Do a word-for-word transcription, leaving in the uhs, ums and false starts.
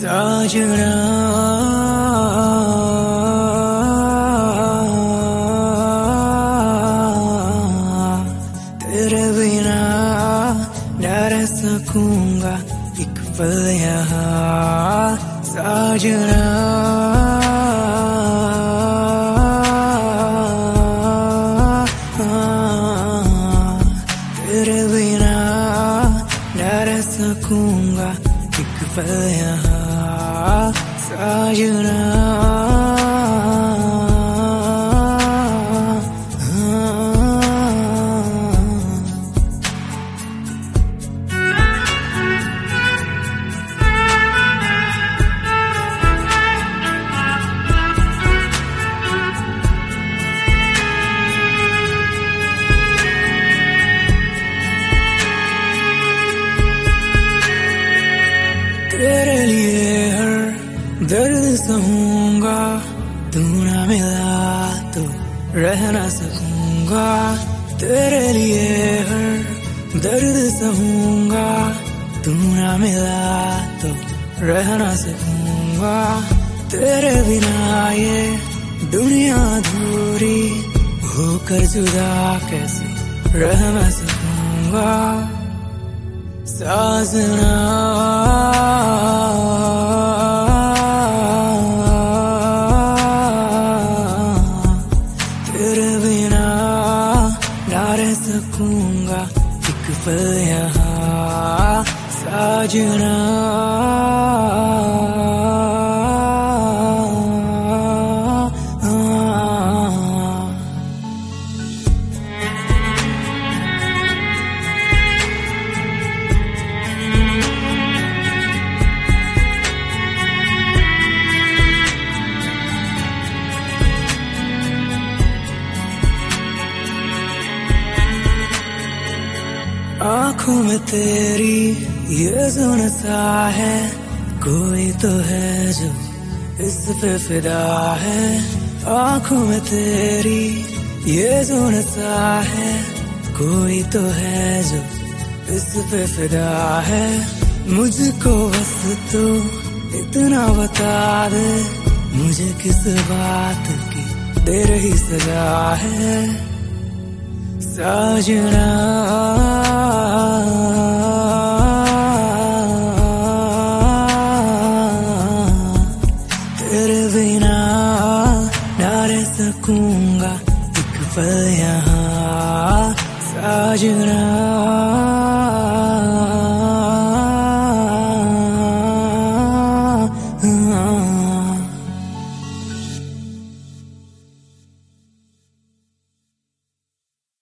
साजना तेरे बिना न रह सकूंगा एक पल यहाँ साजना तेरे बिना न रह सकूंगा एक पल यहाँ साजना तेरे लिए हर दर्द सहूंगा, तू ना मिला तो रह ना सकूंगा। तेरे लिए हर दर्द सहूंगा, तू ना मिला तो रह ना सकूंगा। तेरे बिना ये दुनिया अधूरी होकर जुदा कैसे रह ना सकूंगा। साजना तेरे बिना ना रह सकूंगा एक पल यहाँ साजना। आँखों में तेरी ये जो नशा है, कोई तो है जो इस पे फिदा है। आँखों में तेरी ये जो नशा है, कोई तो है जो इस पे फिदा है। मुझको बस तू इतना बता दे, मुझे किस बात की दे रही सजा है साजना। तेरे बिना ना रह सकूंगा एक पल यहाँ साजना।